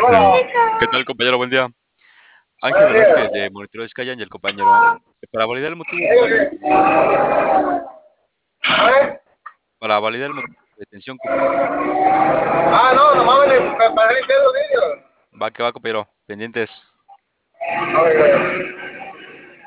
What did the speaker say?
¿Qué tal, compañero? Buen día. Ángel Velázquez, de Monitoreo Skyangel, compañero. Para validar el motivo para validar el motivo de detención, No, nomás para limpiar los vidrios. va que va, compañero. Pendientes. A ver,